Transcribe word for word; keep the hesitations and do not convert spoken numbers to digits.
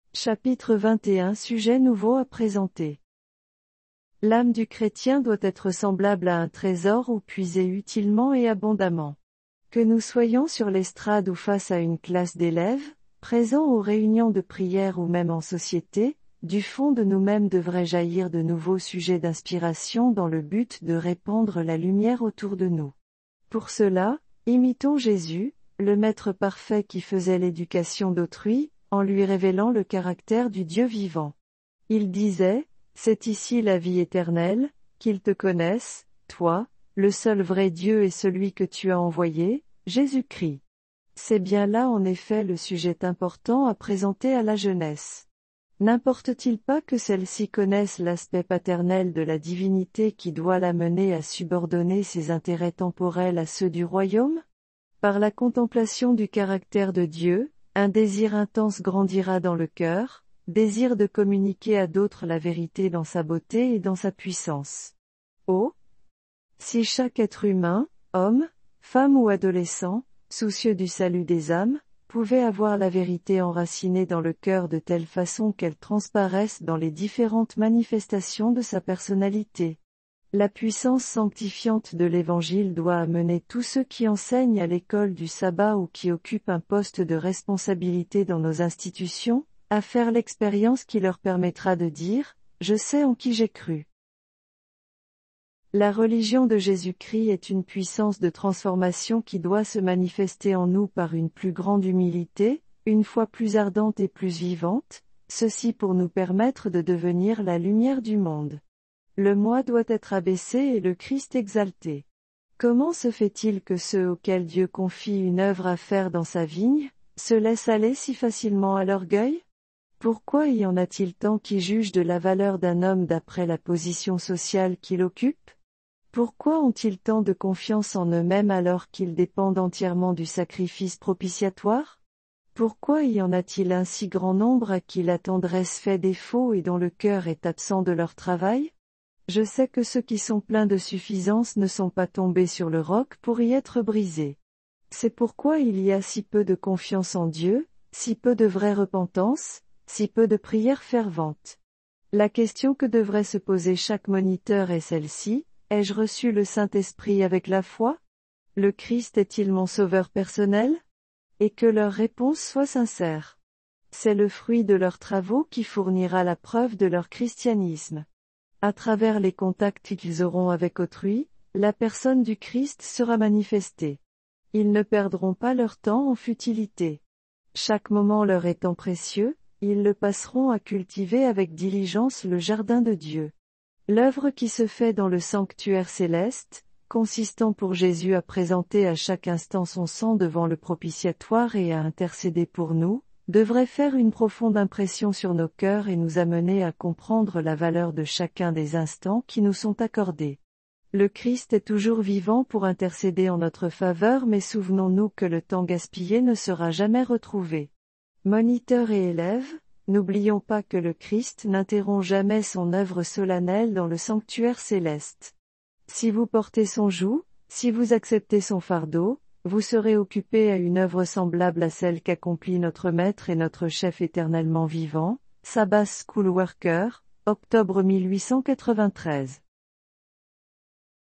Chapitre vingt et un Sujet nouveau à présenter. L'âme du chrétien doit être semblable à un trésor où puiser utilement et abondamment. Que nous soyons sur l'estrade ou face à une classe d'élèves, présents aux réunions de prière ou même en société, du fond de nous-mêmes devraient jaillir de nouveaux sujets d'inspiration dans le but de répandre la lumière autour de nous. Pour cela, imitons Jésus, le Maître parfait qui faisait l'éducation d'autrui, en lui révélant le caractère du Dieu vivant. Il disait, « C'est ici la vie éternelle, qu'ils te connaissent, toi, le seul vrai Dieu et celui que tu as envoyé, Jésus-Christ. » C'est bien là en effet le sujet important à présenter à la jeunesse. N'importe-t-il pas que celle-ci connaisse l'aspect paternel de la divinité qui doit la mener à subordonner ses intérêts temporels à ceux du royaume? Par la contemplation du caractère de Dieu, un désir intense grandira dans le cœur, désir de communiquer à d'autres la vérité dans sa beauté et dans sa puissance. Oh! Si chaque être humain, homme, femme ou adolescent, soucieux du salut des âmes, pouvait avoir la vérité enracinée dans le cœur de telle façon qu'elle transparaisse dans les différentes manifestations de sa personnalité. La puissance sanctifiante de l'Évangile doit amener tous ceux qui enseignent à l'école du sabbat ou qui occupent un poste de responsabilité dans nos institutions, à faire l'expérience qui leur permettra de dire « Je sais en qui j'ai cru ». La religion de Jésus-Christ est une puissance de transformation qui doit se manifester en nous par une plus grande humilité, une foi plus ardente et plus vivante, ceci pour nous permettre de devenir la lumière du monde. Le moi doit être abaissé et le Christ exalté. Comment se fait-il que ceux auxquels Dieu confie une œuvre à faire dans sa vigne, se laissent aller si facilement à l'orgueil? Pourquoi y en a-t-il tant qui jugent de la valeur d'un homme d'après la position sociale qu'il occupe? Pourquoi ont-ils tant de confiance en eux-mêmes alors qu'ils dépendent entièrement du sacrifice propitiatoire? Pourquoi y en a-t-il un si grand nombre à qui la tendresse fait défaut et dont le cœur est absent de leur travail? Je sais que ceux qui sont pleins de suffisance ne sont pas tombés sur le roc pour y être brisés. C'est pourquoi il y a si peu de confiance en Dieu, si peu de vraie repentance, si peu de prières ferventes. La question que devrait se poser chaque moniteur est celle-ci, ai-je reçu le Saint-Esprit avec la foi? Le Christ est-il mon sauveur personnel? Et que leur réponse soit sincère. C'est le fruit de leurs travaux qui fournira la preuve de leur christianisme. À travers les contacts qu'ils auront avec autrui, la personne du Christ sera manifestée. Ils ne perdront pas leur temps en futilité. Chaque moment leur étant précieux, ils le passeront à cultiver avec diligence le jardin de Dieu. L'œuvre qui se fait dans le sanctuaire céleste, consistant pour Jésus à présenter à chaque instant son sang devant le propitiatoire et à intercéder pour nous, devrait faire une profonde impression sur nos cœurs et nous amener à comprendre la valeur de chacun des instants qui nous sont accordés. Le Christ est toujours vivant pour intercéder en notre faveur, mais souvenons-nous que le temps gaspillé ne sera jamais retrouvé. Moniteurs et élèves, n'oublions pas que le Christ n'interrompt jamais son œuvre solennelle dans le sanctuaire céleste. Si vous portez son joug, si vous acceptez son fardeau, vous serez occupés à une œuvre semblable à celle qu'accomplit notre Maître et notre Chef éternellement vivant, Sabbath School Worker, octobre mille huit cent quatre-vingt-treize.